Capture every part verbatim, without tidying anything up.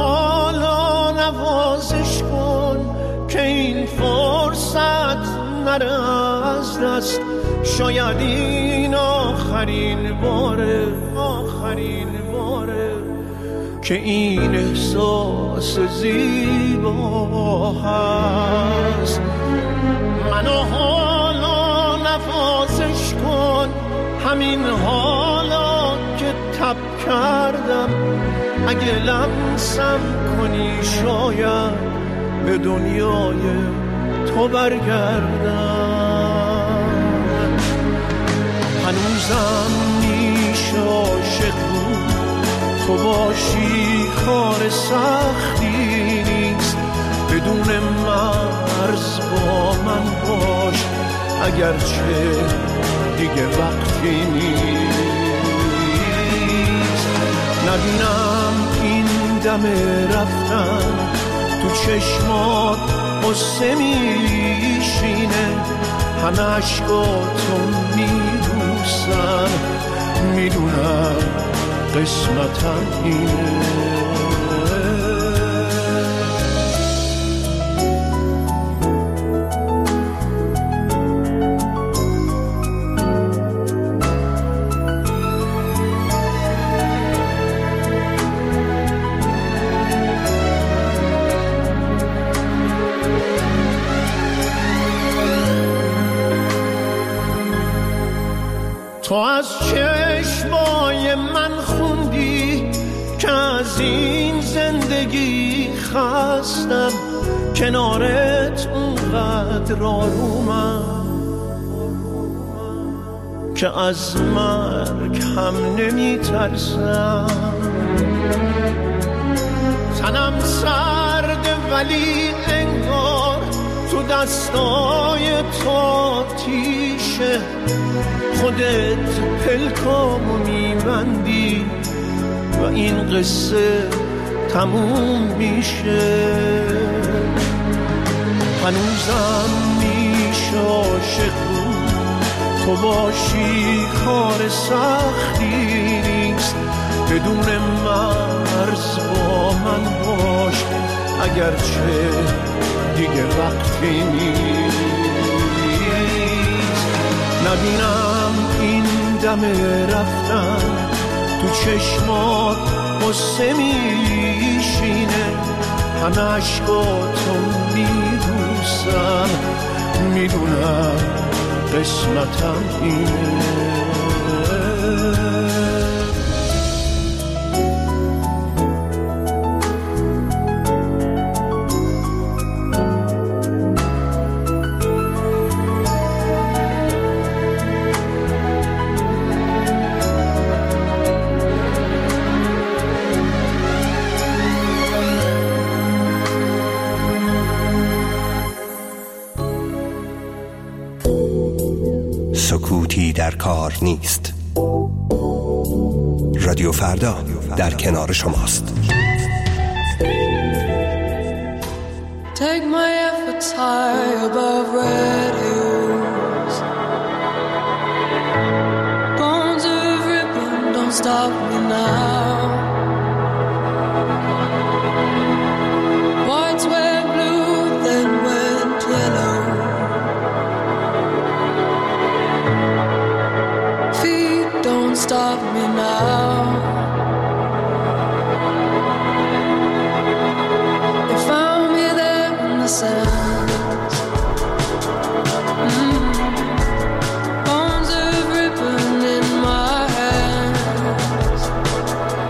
حالا نوازش کن که این فرصت نره از دست. شاید این آخرین باره، آخرین باره که این احساس زیبا هست. منو حالا نوازش کن، همین حالا که تب کردم. اگه لمسم کنی شاید به دنیای تو برگردم. هنوزم میشه عاشق بود تو باشی، کار سختی نیست. بدون مرز با من باش، اگرچه دیگه وقتی نیست. نبینم این دم رفتن تو چشمات قصه میشینه. همه عشقاتو میبوسن، میدونم قسمتم اینه. تو از چشمای من خوندی که از این زندگی خستم. کنارت اونقدر آرومم که از مرگ هم نمی ترسم. تنم سرده ولی انگار تو دستای تو تیشه. خودت پلکامو میبندی و این قصه تموم میشه. هنوزم میشه عاشق بود تو باشی، کار سختی نیست. بدون مرز با من باش، اگرچه دیگه وقتی نیست. نبینم این دم رفتن تو چشمات قصه میشینه. همه عشقاتو میبوسم، میدونم قسمتم اینه. سکوتی در کار نیست. رادیو فردا در کنار شماست. Take my efforts high above red hills. Bones of ribbon, don't stop me now. Whites were blue, then went yellow. Feet don't stop me now. They found me there in the sands. Mm. Bones of ribbon in my hands.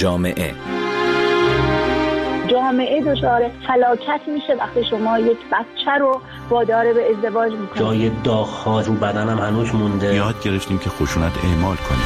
جامعه جامعه دچار فلاکت میشه وقتی شما یک بچه رو وادار به ازدواج میکنید. جای داغ‌ها رو بدنم هنوز مونده. یاد گرفتیم که خشونت اعمال کنیم.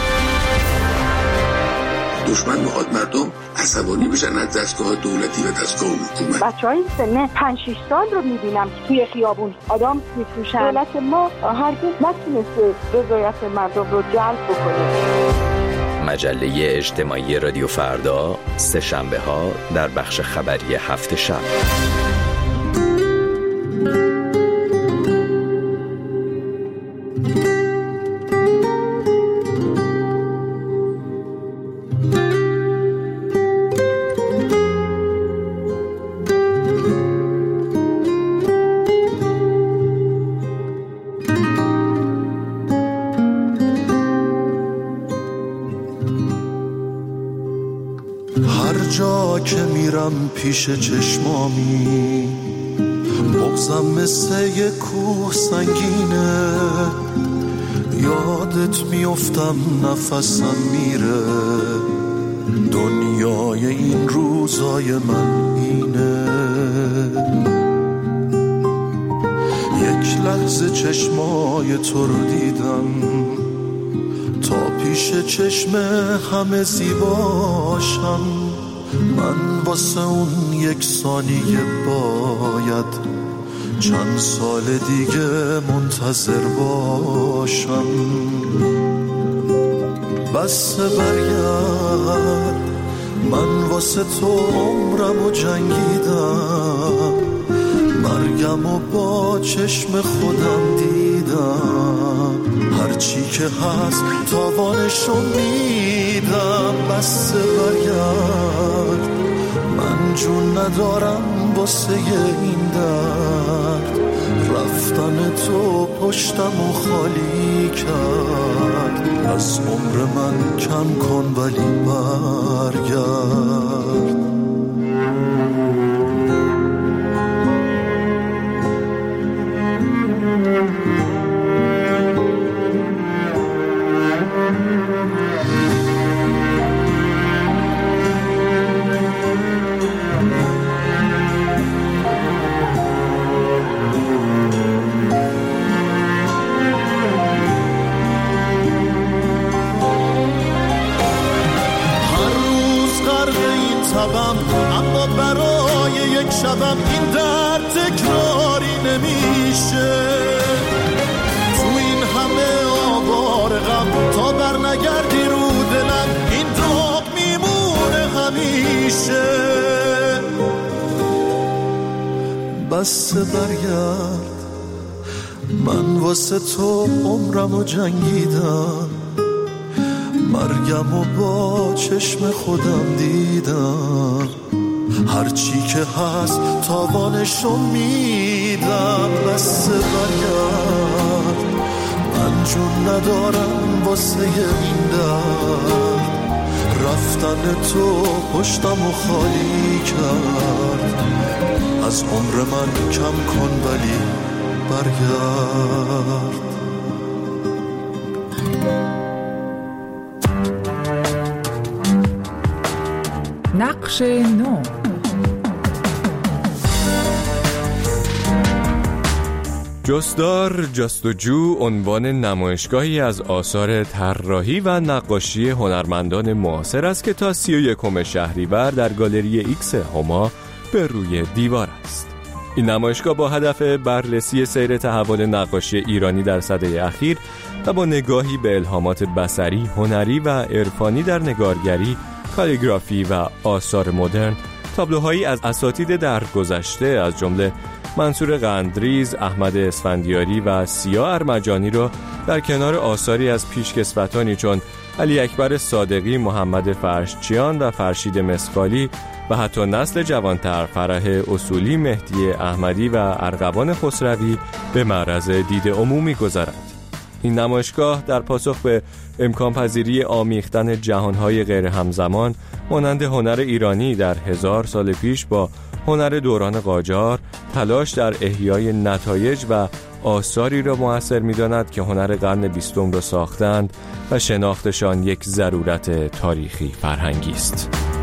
دشمن میخواد مردم عصبانی بشن از دستگاه دولتی و دستگاه حکومت. بچهای سن پنج شش سال رو میبینم توی خیابون آدم میفروشن. دولت ما هرگز نتونسته رضایت مردم رو جلب بکنه. مجله اجتماعی رادیو فردا، سه شنبه ها در بخش خبری هفت شب. هر جا که میرم پیش چشمامی بغزم مثل یک کوه سنگینه، یادت میافتم نفسم میره، دنیای این روزای من اینه. یک لحظه چشمای تو رو دیدم تا پیش چشم همه زیباشم، من واسه اون یک ثانیه باید چند سال دیگه منتظر باشم. بس برگرد، من واسه تو عمرم و جنگیدم، مرگم و با چشم خودم دیدم، هرچی که هست تاوانشو میدم. بس برگرد، من جون ندارم واسه این درد، رفتن تو پشتم و خالی کرد، از عمر من کم کن ولی برگرد. اما برای یک شبم این درد تکراری نمیشه، تو این همه آوار غم تا بر نگردی رو دلم این داغ میمونه همیشه. بس برگرد، من واسه تو عمرم و جنگیدم، مرگم و با چشم خودم دیدم، هرچی که هست تاوانشو میدم. بس برگرد، من جون ندارم واسه این درد، رفتن تو پشتم و خالی کرد، از عمر من کم کن ولی برگرد. نقش نو. جستار جستجو عنوان نمایشگاهی از آثار طراحی و نقاشی هنرمندان معاصر است که تا سی و یکم شهریور در گالری ایکس هما به روی دیوار است. این نمایشگاه با هدف بررسی سیر تحول نقاشی ایرانی در سده اخیر و با نگاهی به الهامات بصری، هنری و عرفانی در نگارگری، کالیگرافی و آثار مدرن، تابلوهایی از اساتید درگذشته از جمله منصور قندریز، احمد اسفندیاری و سیا ارمجانی را در کنار آثاری از پیشکسوتانی چون علی اکبر صادقی، محمد فرشچیان و فرشید مسقالی و حتی نسل جوانتر فرح اصولی، مهدی احمدی و ارغوان خسروی به معرض دید عمومی گذارد. این نمایشگاه در پاسخ به امکان پذیری آمیختن جهانهای غیر همزمان مانند هنر ایرانی در هزار سال پیش با هنر دوران قاجار، تلاش در احیای نتایج و آثاری را مؤثر می‌داند که هنر قرن بیستم را ساختند و شناختشان یک ضرورت تاریخی فرهنگی است.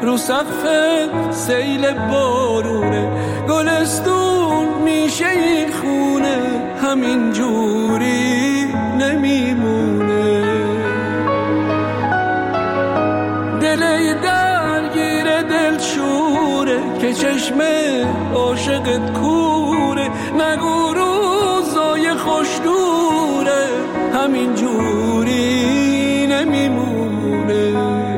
رو سقف سیل بارونه، گلستون میشه این خونه، همین جوری نمیمونه. دلی درگیر دلشوره که چشم عاشقت کوره، نگو روزای خوش دوره، همین جوری نمیمونه.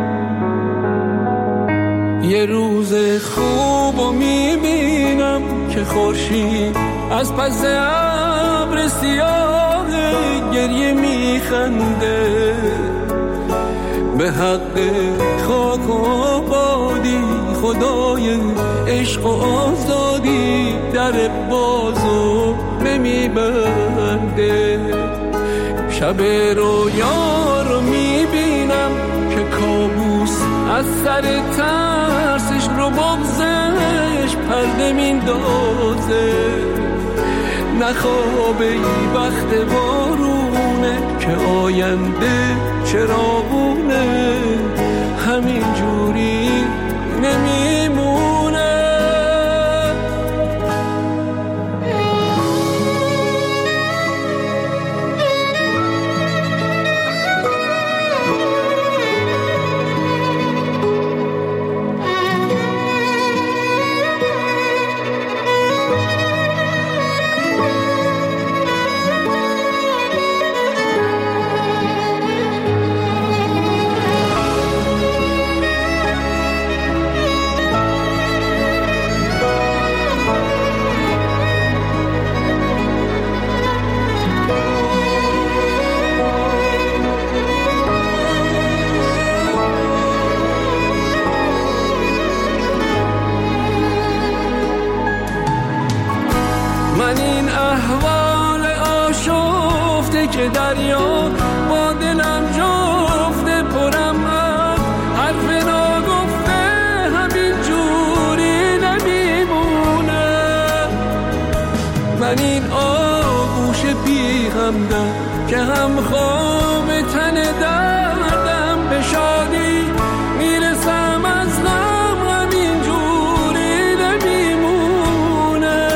یه روز خوبو میبینم که خورشید از پس ابر سیاه گریه میخنده، به حق خاک و آبادی خدای عشق و آزادی در بازو نمیبنده. شب رویا رو میبینم که کابوس از سر ترسش رو بغزش پرده میندازه، نخوابه ای وقت بارونه که آینده چراغونه، همین جوری نمیمونه. من این احوال آشفته که دریا با دلم جفته، پرم از حرف ناگفته، همین جوری نمیمونه. من این آغوش بی همدم که هم خواب تن دردم، به شادی میرسم از غم، همین جوری نمیمونه.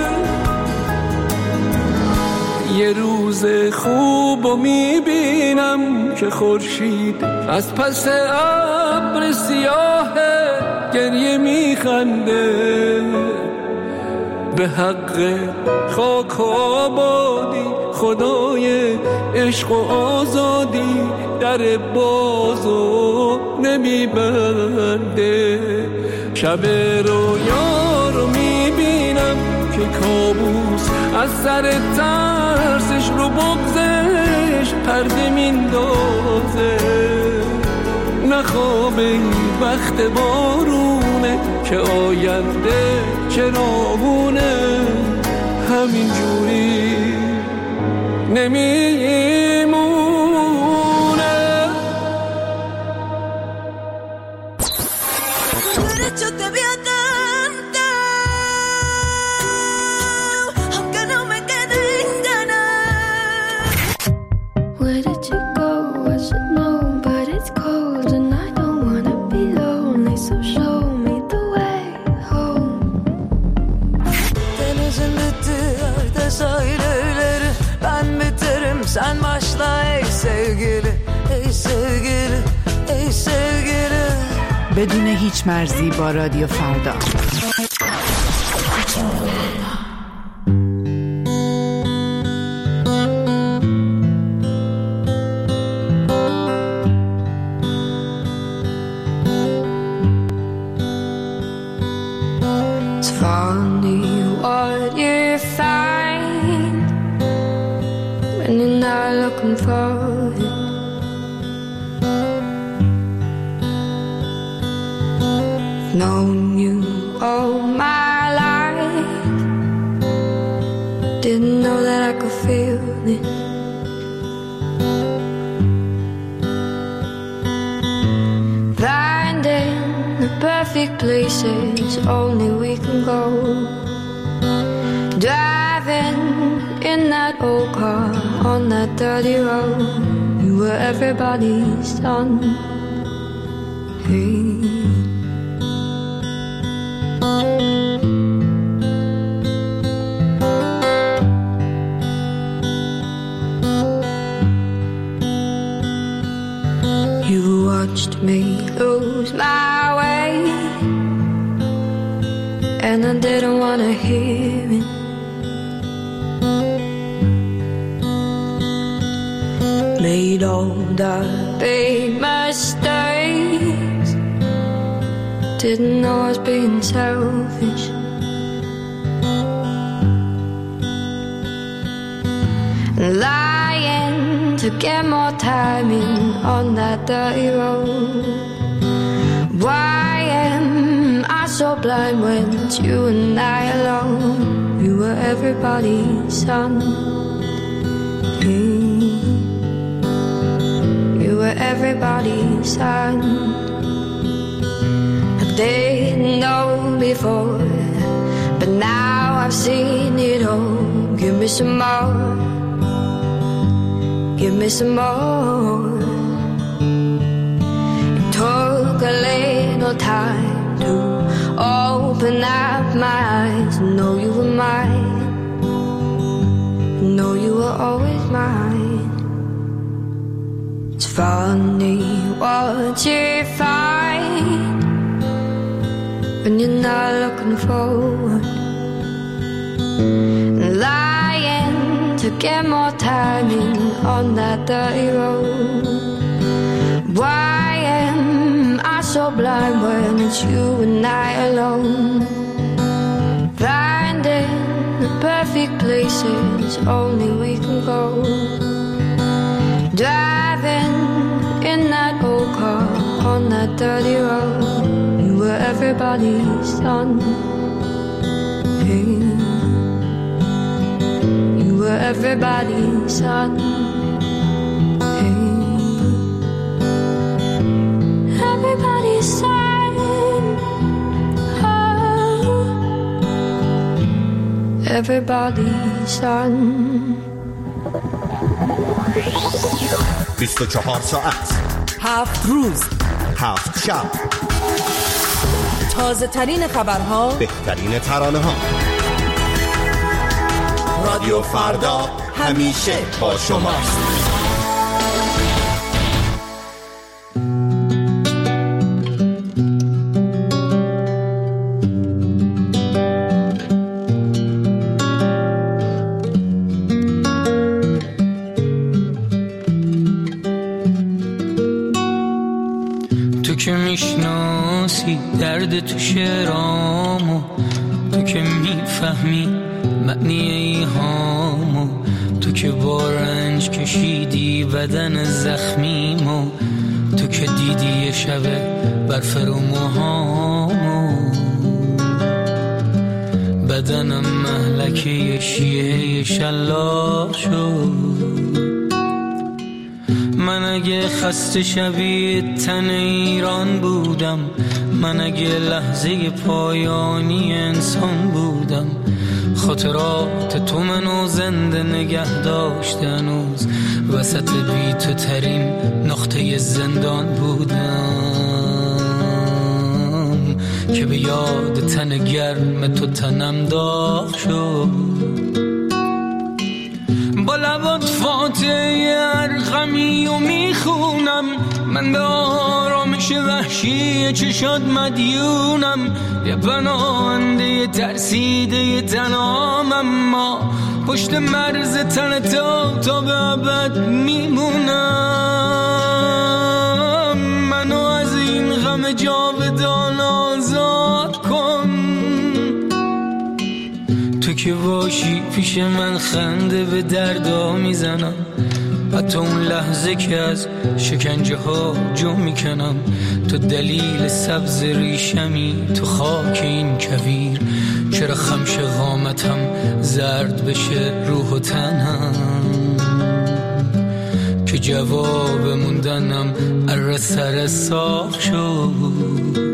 یه روز خوبو میبینم که خورشید از پس ابر سیاه گریه میخنده، به حق خاک و آبادی خدای عشق و آزادی در بازو نمیبنده. شب رویا رو میبینم که کابوس از سر ترسش رو بغزش پرده میندازه، نخوابه این وقت بارونه که آینده چراغونه، همین جوری نمیمونه. Sen başla ey sevgili, ey sevgili, ey sevgili. بدون هیچ مرزی با رادیو فردا. It's funny what you find when you're not looking for it. Known you all my life, didn't know that I could feel it. Finding the perfect places only we can go. Driving in that old car on that dirty road, you were everybody's son. Hey, older, made mistakes, didn't know I was being selfish. Lying to get more time in on that dirty road. Why am I so blind when it's you and I alone? You were everybody's son. You were everybody's son. I didn't know before, but now I've seen it all. Give me some more. Give me some more. It took a little time to open up my eyes and know you were mine. Know you were always mine. It's funny what you find when you're not looking forward. Lying to get more time in on that dirty road. Why am I so blind when it's you and I alone? Finding the perfect places only we can go. Driving in that old car on that dirty road. You were everybody's son. Hey. Everybody's son. Hey. Everybody's son. Oh. Everybody's son. بیست و چهار ساعت، هفت روز، هفت شب، تازه ترین خبرها، بهترین ترانه ها. رادیو فردا همیشه با شماست. تو که میشناسی درد تو شعرامو، تو که میفهمی معنی ایهامو، تو که با رنج کشیدی بدن زخمیمو، تو که دیدی یه شبه برف رو موهامو، بدنم مهلکه یه شیعه شلاق شد. من اگه خسته شبیه تن ایران بودم، من اگه لحظه پایانی انسان بودم، خاطرات تو منو زنده نگه داشت هنوز، وسط بی تو ترین نقطه زندان بودم، که به یاد تن گرم تو تنم داغ شد. با لبات فاتحه ارقمی و میخونم، من به آرامش وحشی چشات مدیونم، یه پناهنده ترسیده تنام، اما پشت مرز تن تو تا به ابد میمونم. منو از این غم جاودان آزاد کن، تو که باشی پیش من خنده به دردا میزنم، حتی اون لحظه که از شکنجه ها جو میکنم. تو دلیل سبز ریشمی تو خاک این کویر، چرا خمش قامتم زرد بشه روح و تنم، که جواب موندنم اره سر ساخ شد.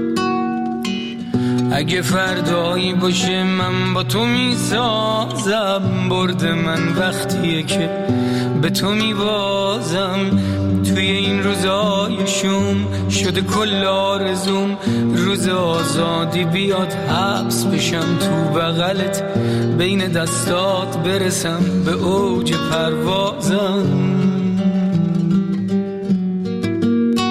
اگه فردایی باشه من با تو میسازم، برد من وقتیه که به تو میبازم. توی این روزای شوم شده کل آرزوم، روز آزادی بیاد حبس بشم تو بغلت، بین دستات برسم به اوج پروازم.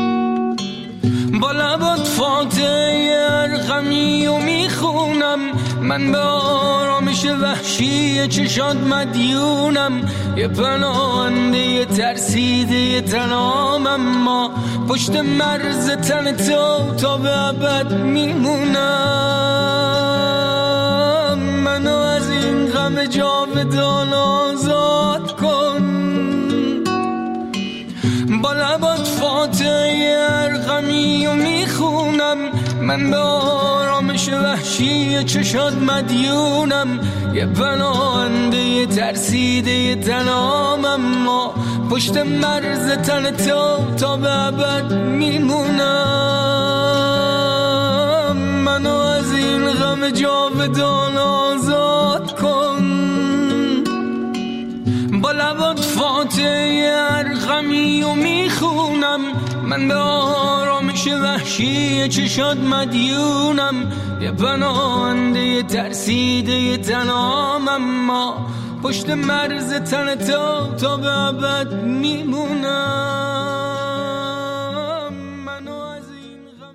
با لبات فاتحه ارقمی و میخونم، من به آرامش وحشی چشات مدیونم، یه پناهنده ترسیده تنام، اما پشت مرز تن تو تا به ابد میمونم. منو از این غم جاودان آزاد کن، با لبات فاتحه هر غمی و میخونم. من به آرامش وحشی چشات مدیونم، یه پناهنده ترسیده تنام، اما پشت مرز تن تو تا به ابد میمونم. منو از این غم جاودان آزاد کن، با لبات فاتحه هر غمی و میخونم. من به آرامش وحشی چشات مدیونم، یه پناهنده ترسیده تنام، اما پشت مرز تن تو تا به ابد میمونم. منو از این غم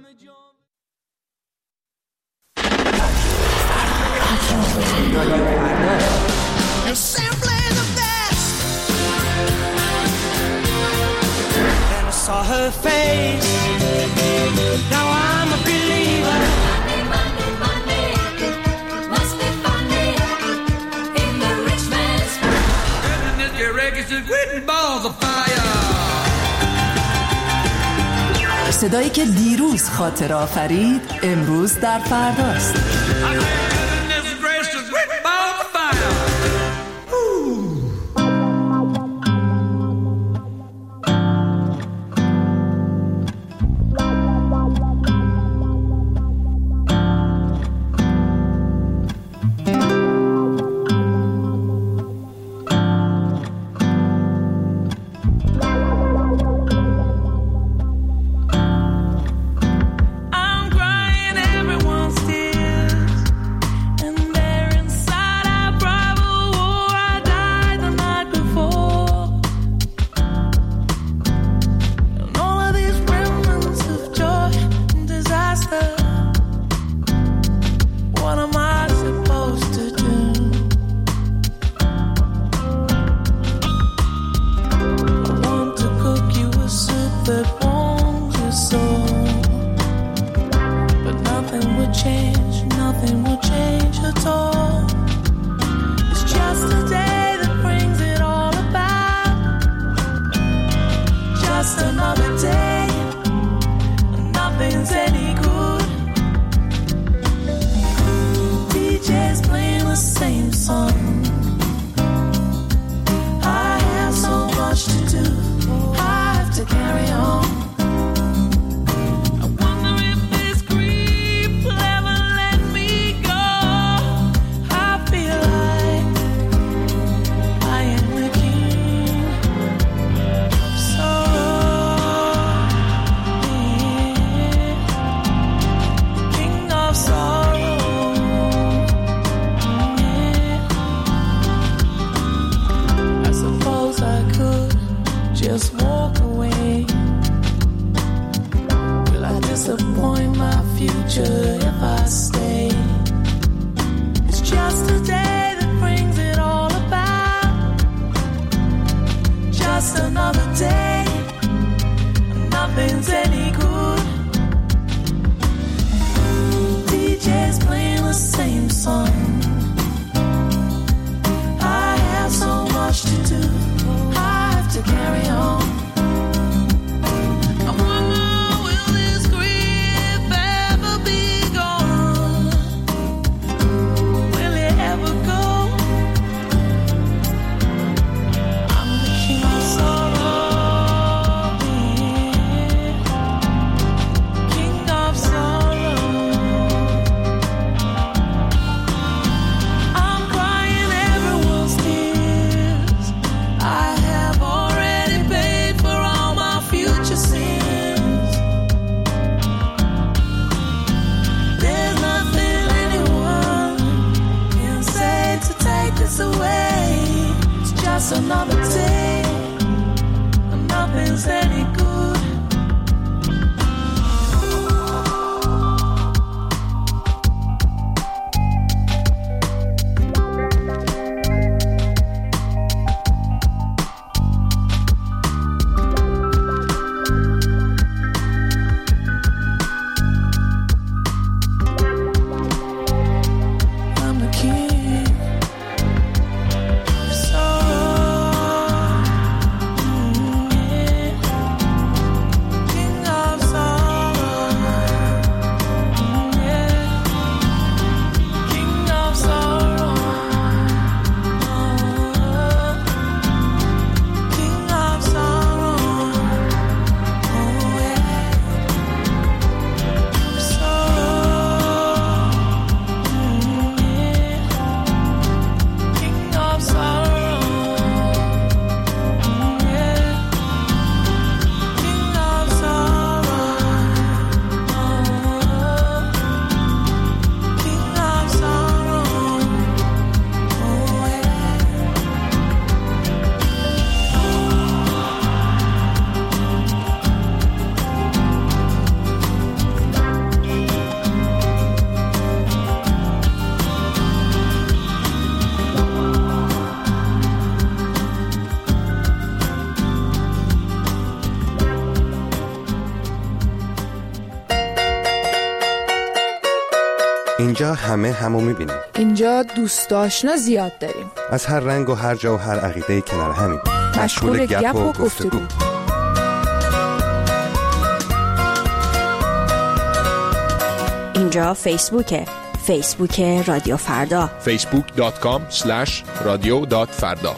saw her face. Now I'm a believer. Monday, Monday, Monday, must be funny in the rich man's world. And this reggae is written balls of fire. صدایی که دیروز خاطر آفرید امروز در فرداست. اینجا همه همو میبینیم. اینجا دوست آشنا زیاد داریم. از هر رنگ و هر جا و هر عقیده کنار همین. مشغول گپ و گفتگو. اینجا فیسبوکه. فیسبوک رادیو فردا. فیسبوک دات کام اسلش رادیو دات فردا.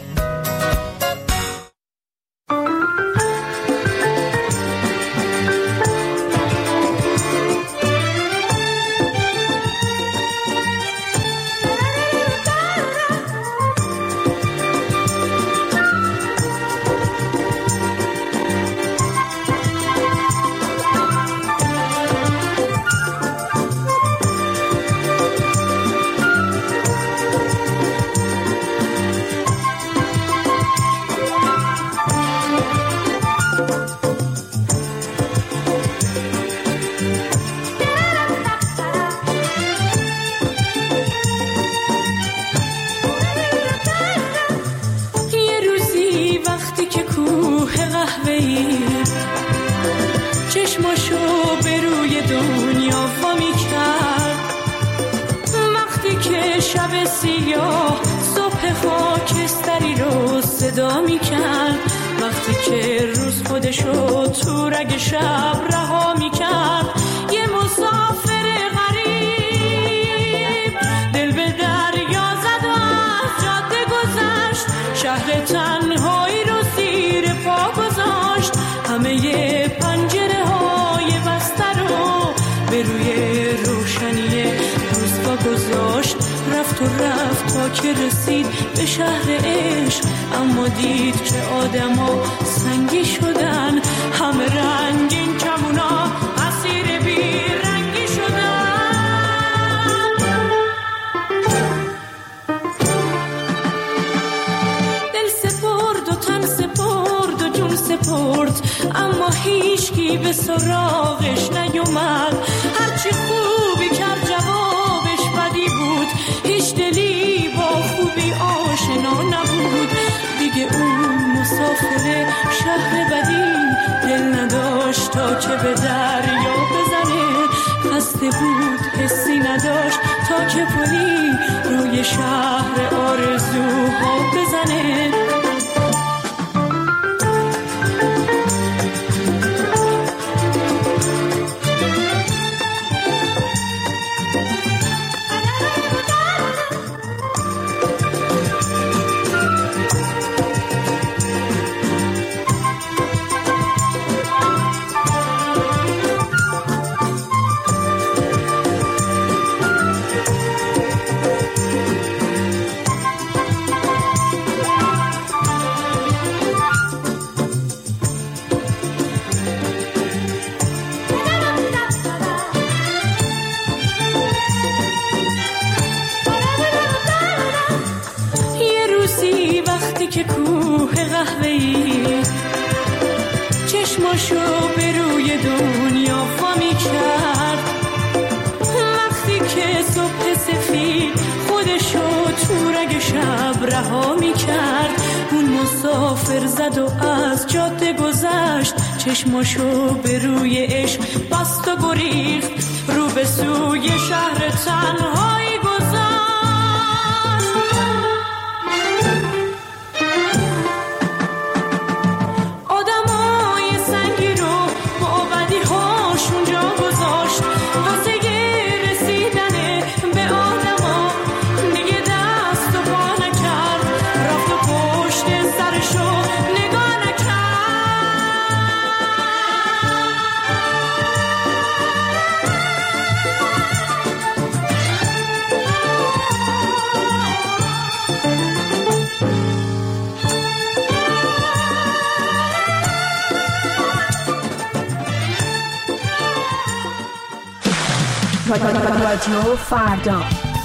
وقتی که روز خودشو تو رگ شب رها میکرد، یه مسافر غریب دل به دریا زد و از جاده گذشت، شهر تنهایی رو زیر پا گذاشت، همه پنجره های بسته رو به روی روشنی روزگاه گذاشت، رفت و رفت تا که رسید به شهر عشق، اما دید که آدما سنگی شدن، همه رنگین کمونا اسیر بی رنگی شدن. دل سپرد و تن سپرد و جون سپرد، اما هیچکی به سراغش نیومد، هرچی خوبی کرد جوابش بدی بود، هیچ دلی با خوبی آشنا نبود. دیگه اون مسافر شهر بدی دل نداشت تا که به دریا بزنه، خسته بود حسی نداشت تا که پلی روی شهر آرزوها بزنه. که کوه قهوه‌ای چشماشو به روی دنیا فامی کرد، وقتی که صبح سفید خودشو تو رگ شب رها می کرد، اون مسافر زد و از جاده گذشت، چشماشو به روی عشق بست و گریخت، رو به سوی شهر تنهایی گذشت. رادیو فردا.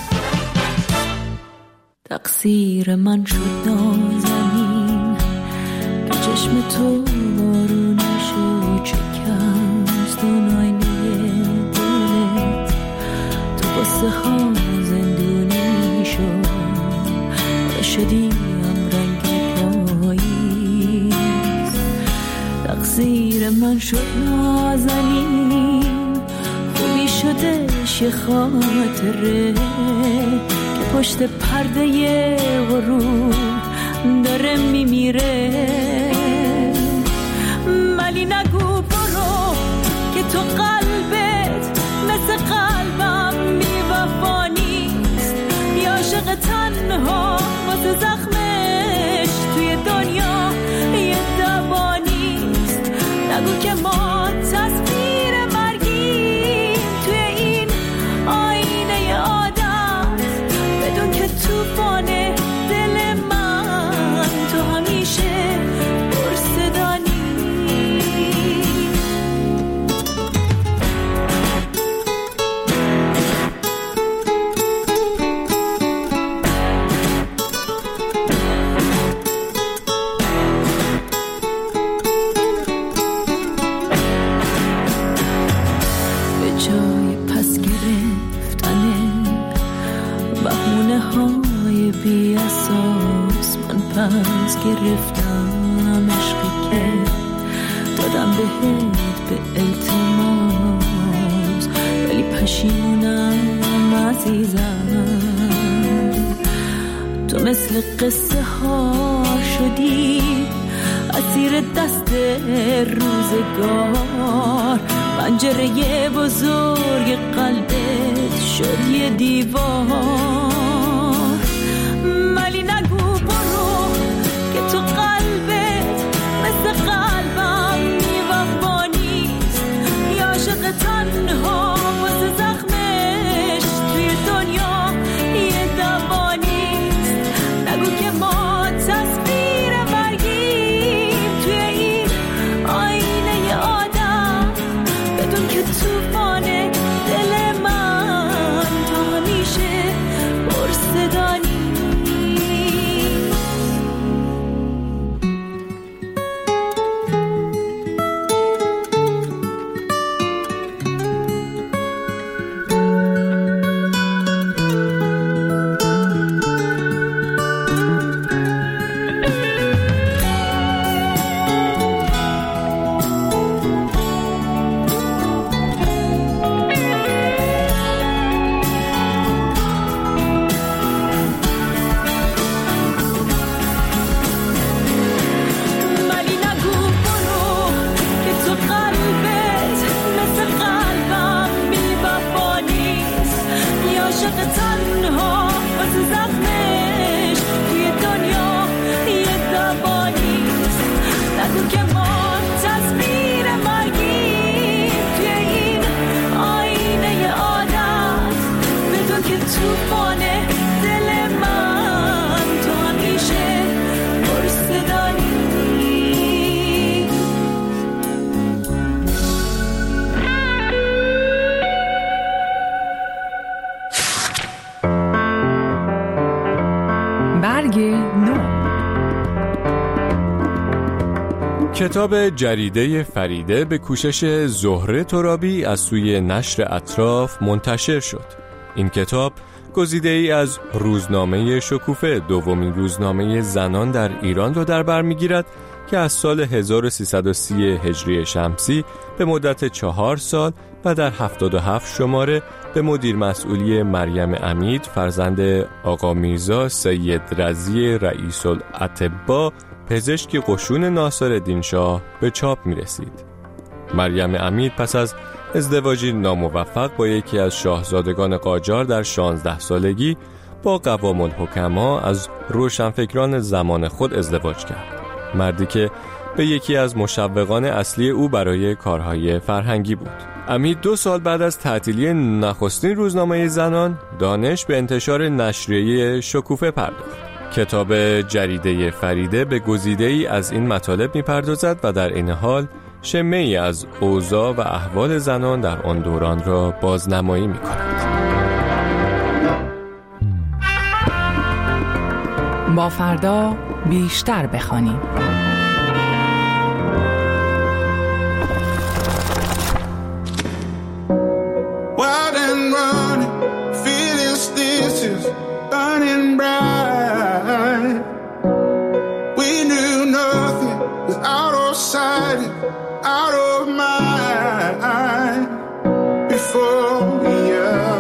تقصیر من شد نازنین که چشم تو بارون شد شکست، اون آینه دلت تو باسه ها زندونی شد و شدیم رنگ پاییز. تقصیر من شد نازنین خوبی شده همش یه خاطره که پشت پرده غرور داره میمیره. ولی نگو برو که تو قلبت مثل قلبم بی‌وفا نیست، یا عاشق تنها واسه زخمش توی دنیا یه دوا نیست. نگو که ما تصویر مرگیم توی این آینه عادت، بدون که توفان دل من تو همیشه پرصدانی. بی اساس من پس گرفتم عشقی که دادم بهت به التماس، ولی پشیمونم عزیزم. تو مثل قصه ها شدی اسیر دست روزگار، پنجره بزرگ قلبت شد یه دیوار. ولی نگو برو که تو قلبت مثل قلبم بی‌وفا نیست، یا عاشق تنها واسه زخمش توی دنیا یه دوا نیست. نگو که ما تصویر مرگیم توی این آینه عادت، بدون که توفان دل من تو همیشه پرصدانی. کتاب جریده فریده به کوشش زهره ترابی از سوی نشر اطراف منتشر شد. این کتاب گزیده ای از روزنامه شکوفه، دومین روزنامه زنان در ایران را در بر می‌گیرد که از سال هزار و سیصد و سی هجری شمسی به مدت چهار سال و در هفتاد و هفت شماره به مدیر مسئولی مریم عمید فرزند آقا میرزا سید رضی رئیس الاطباء پزشک قشون ناصرالدین شاه به چاپ می رسید. مریم عمید پس از ازدواجی ناموفق با یکی از شاهزادگان قاجار در شانزده سالگی با قوام الحکما از روشنفکران زمان خود ازدواج کرد. مردی که به یکی از مشوقان اصلی او برای کارهای فرهنگی بود. عمید دو سال بعد از تعطیلی نخستین روزنامه زنان دانش به انتشار نشریه شکوفه پرداخت. کتاب جریده فریده به گزیده‌ای از این مطالب می‌پردازد و در این حال شمه‌ای از اوضاع و احوال زنان در آن دوران را بازنمایی می‌کند. با فردا بیشتر بخوانیم. Out of mind before we are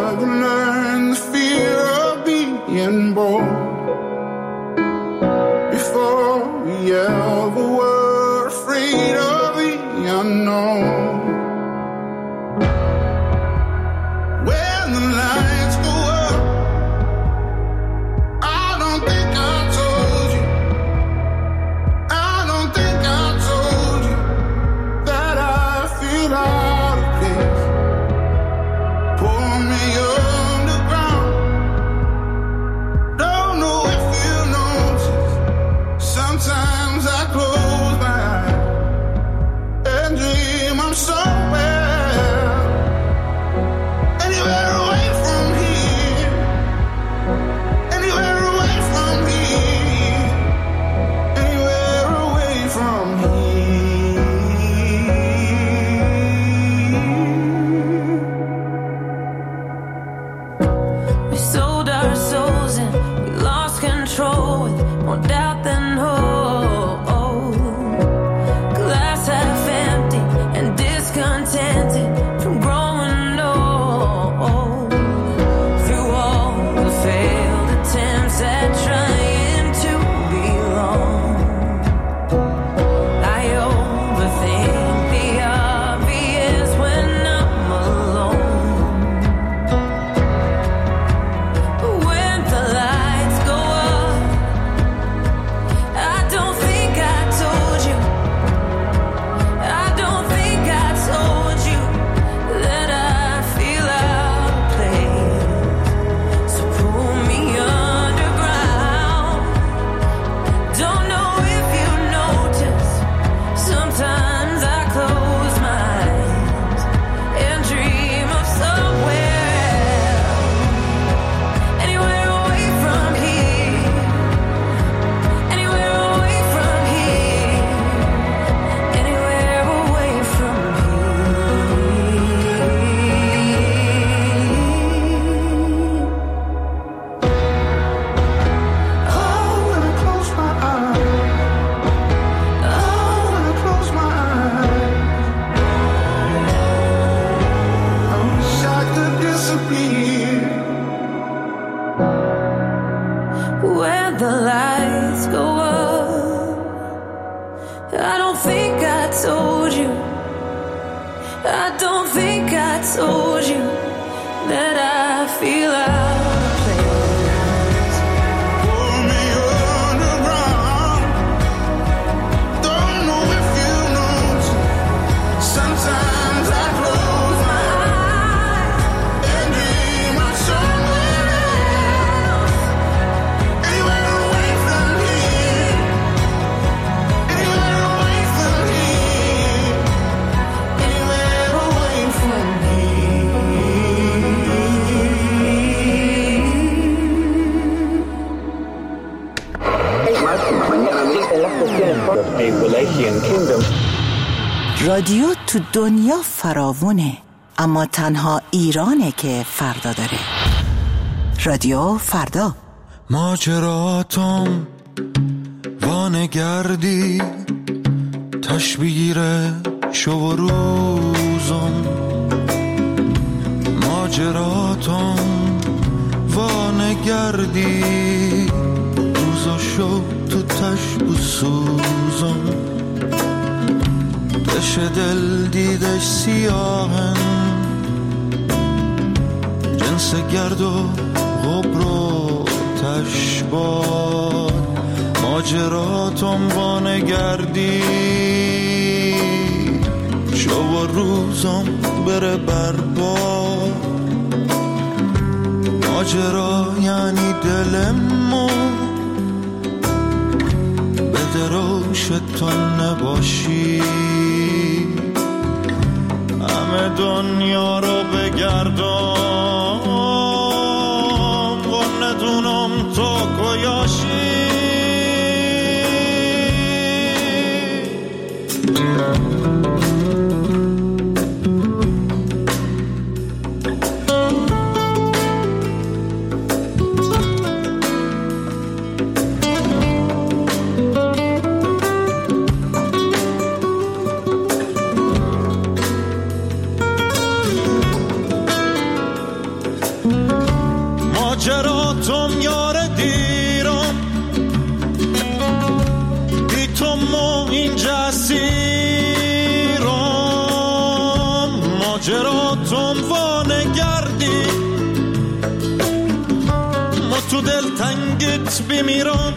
We sold our souls and we lost control with more doubt than hope. Glass half empty and discontented from growing old. Through all the failed attempts at trying to belong, I overthink the obvious when I'm alone. But when the lights go up, I don't think I told you, I don't think I told you that I feel out of place. So pull me underground. Don't know if you notice, sometimes I close my eyes and dream of somewhere else. Anywhere away from here, anywhere away from here, anywhere away from Oh, when I close my eyes, oh, when I close my eyes, I wish I could disappear. When the lights go up, I don't think I told you, I don't think I told you that I feel out of place. Pull me underground. Don't know if you notice, sometimes I close my eyes and dream of somewhere else. Anywhere away from here, anywhere away from here, anywhere away from رادیو تو دنیا فراوونه، اما تنها ایرانه که فردا داره. رادیو فردا. ماجراتم وانگردی تشبیه شو و روزم، ماجراتم وانگردی روزا شو تو تشب و سوزم، دش دل دیدش سیاهن جنس گرد و غبر و تشباد، ماجراتم وانگردی شو و روزم بره برباد، ماجرا یعنی دلمو بده روشتون نباشی، همه دنیا رو بگردم و ندونم تو کجایی. ماجراتم یار دیرم بی تو ما اینجا اسیرم، ماجراتم وانگردی ما تو دل تنگت بمیرم،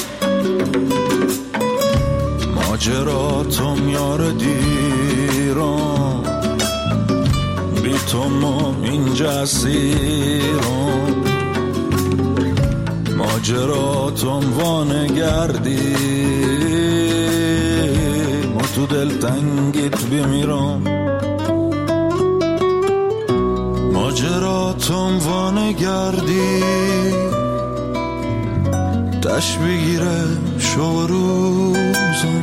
ماجراتم یار دیرم بی تو ما اینجا اسیرم، ماجراتم وانگردی ما تو دل تنگیت بمیرم، ماجراتم وانگردی تش بگیره شو روزم،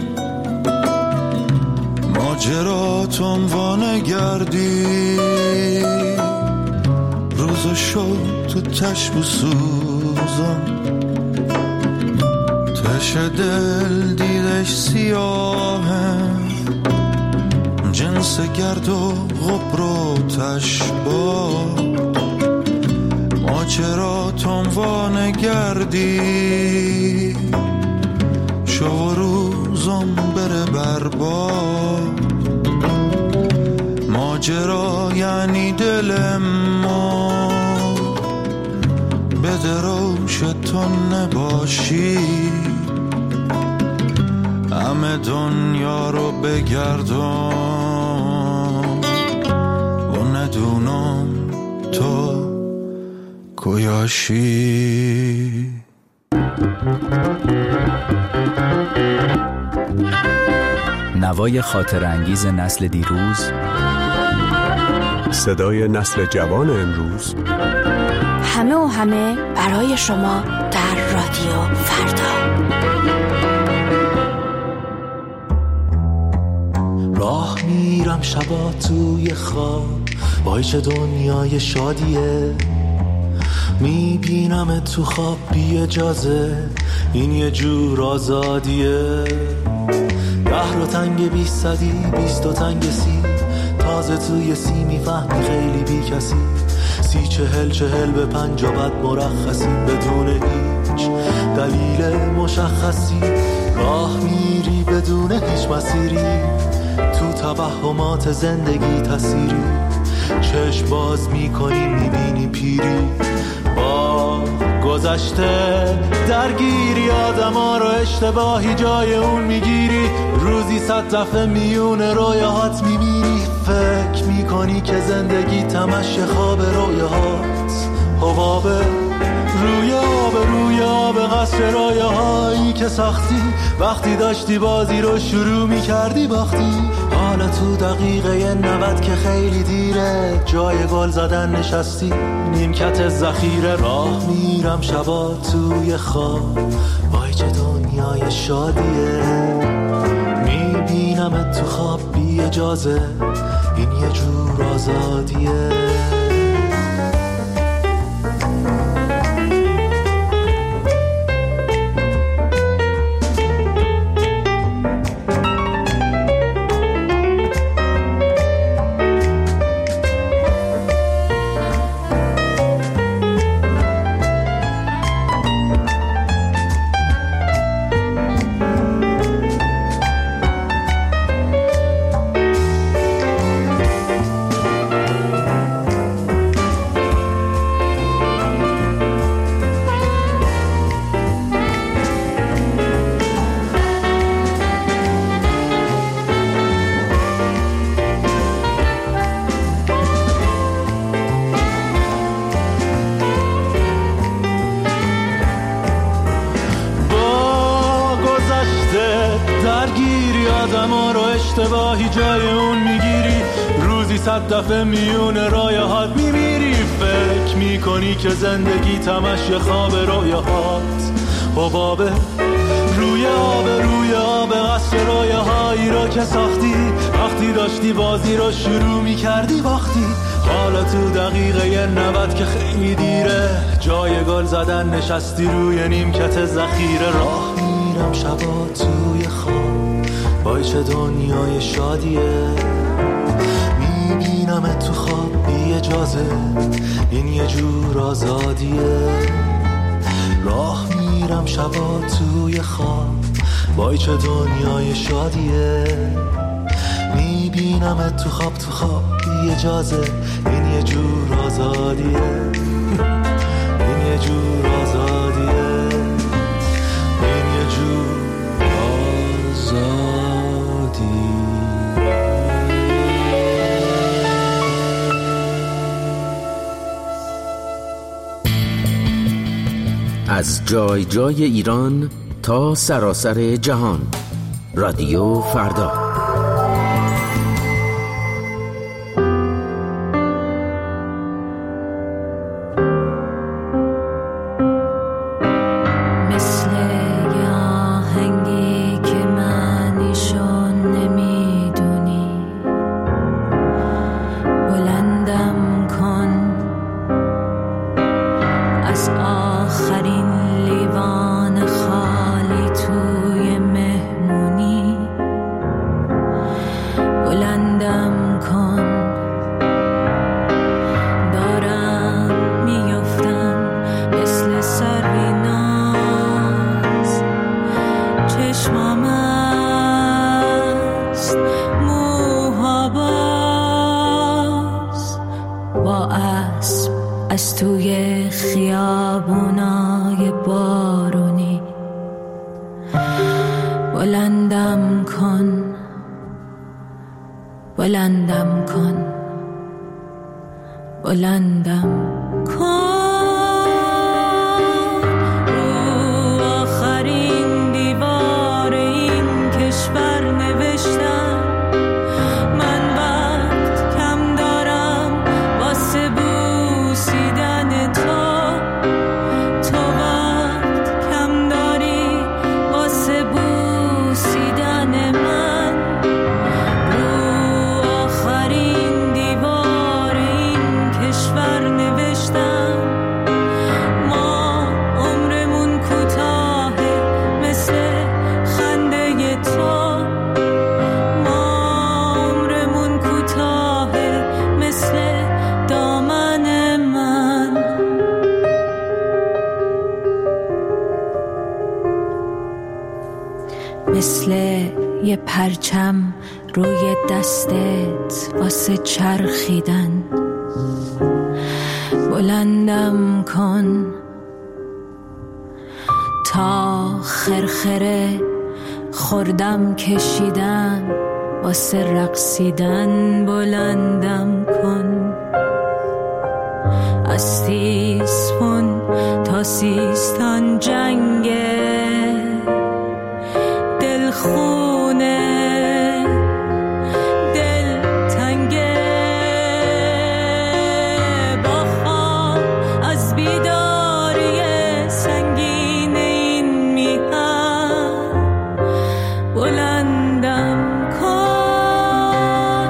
ماجراتم وانگردی روز شد تو چشم و سوزم، تش دل دیدش سیاهه، جنس گرد و غبر و تشبا، ما چرا تنوان گردی، شو روزم بره برباد، ماجرا یعنی دل ما، به دروش تو نباشی، همه دنیا رو بگردم و ندونم تو کجاشی. نوای خاطر انگیز نسل دیروز، صدای نسل جوان امروز، همه و همه برای شما در رادیو فردا. راه میرم شبا توی خواب، وای چه دنیای شادیه، میبینم تو خواب بی اجازه، این یه جور آزادیه، ده رو تنگ بی صدی، بیست و تنگ سی، تازه توی سی میفهمی خیلی بی کسی، سی چهل چهل به پنجا بد مرخصی، بدون هیچ دلیل مشخصی، راه میری بدون هیچ مسیری، تو توهمات زندگی تسیری، چشم باز میکنی میبینی پیری، با گذشته درگیری، آدم ها رو اشتباهی جای اون میگیری، روزی صد دفعه میون رویاهات میمیری، فکر میکنی که زندگی تمش خواب رویاهات، حباب روی آب روی آب قصر رویاهایی که ساختی، وقتی داشتی بازی رو شروع میکردی باختی، حالا تو دقیقه نود که خیلی دیره، جای گل زدن نشستی نیمکت ذخیره، راه میرم شبا توی خواب، وای چه دنیای شادیه، میبینم تو خواب بی اجازه، این یه جور آزادیه. اشتباهی جای اون میگیری، روزی صد دفعه میون رایهات میمیری، فکر میکنی که زندگی تمش خواب رویاهات، حباب روی آب روی آب قصر رویاهایی رو که ساختی، وقتی داشتی بازی رو شروع میکردی باختی، حالا تو دقیقه نود که خیلی دیره، جای گل زدن نشستی روی نیمکت ذخیره، راه میرم شبا توی خواب، وای چه دنیای شادیه، میبینم تو خواب بی اجازه، این یه جور آزادیه، راه میرم شبا توی خواب، وای چه دنیای شادیه، میبینم تو خواب تو خواب بی اجازه، این یه جور آزادیه، این یه جور آزادیه، این یه جور آزادیه. از جای جای ایران تا سراسر جهان، رادیو فردا. آخرین لیوان خالی توی مهمونی بلندم کن، دارم میفتم مثل سریناز، چشمام است موها باز، با اسب از توی خیابونای بارونی بلندم کن، بلندم کن، بلندم کن. رو آخرین دیوار این کشور نوشتم من وقت کم دارم واسه بوسیدن تو، تو وقت کم داری واسه بوسیدن من. رو آخرین دیوار این کشور نوشتم ما عمرمون کوتاهه مثل خنده تو، ما عمرمون کوتاهه مثل دامن من. مثل یه پرچم روی دستت واسه چرخیدن بلندم کن، تا خرخره خوردم کشیدم واسه رقصیدن بلندم کن. از تیسفون تا سیستان جنگه دلخونه دل تنگه، با خواب از بیداری سنگین این میهن بلندم کن.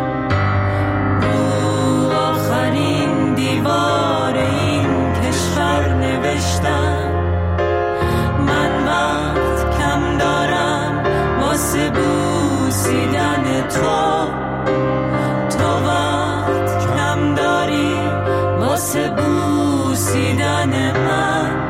رو آخرین دیوار این کشور نوشتم من وقت کم دارم واسه بوسیدن تو، تو وقت کم داری واسه بوسیدن من.